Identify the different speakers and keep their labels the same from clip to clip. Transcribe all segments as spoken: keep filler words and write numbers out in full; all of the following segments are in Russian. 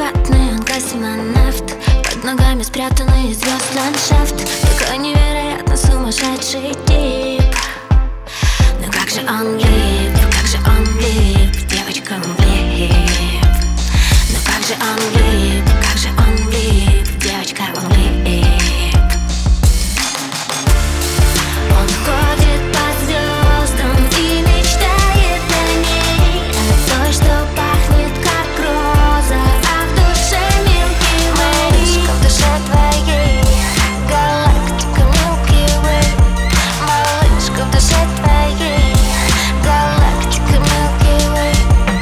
Speaker 1: Неадекватный он космонавт, под ногами спрятанный звезд ландшафт. Такой невероятно сумасшедший тип. Но как же он лип, как же он лип, девочкам влип. Но как же он лип, как же он лип, девочкам влип. Он ходит по звездам и мечтает о ней, о той, что пахнет как роза, а в душе Milky Way. Малышка, в душе твоей галактика Milky Way. Малышка, в душе твоей галактика Milky Way.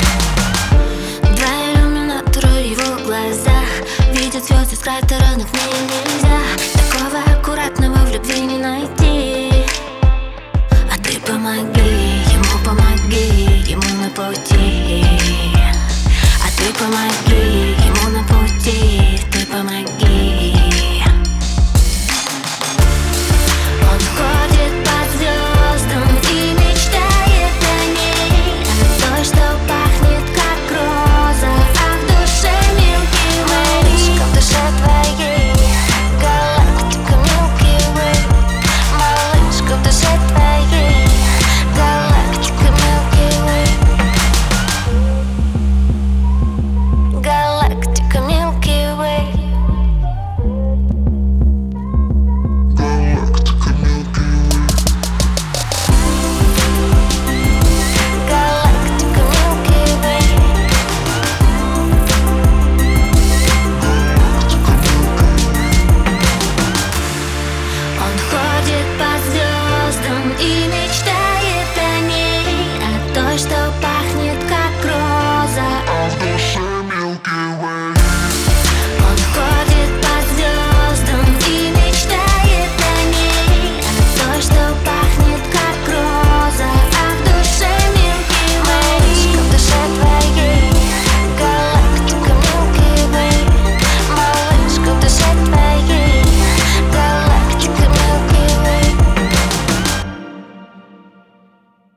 Speaker 1: Два иллюминатора в его глазах видят звезды с края стороны, к ней нельзя. Такого аккуратного в любви не найти. А ты помоги ему, помоги ему на пути. А ты помоги ему на пути.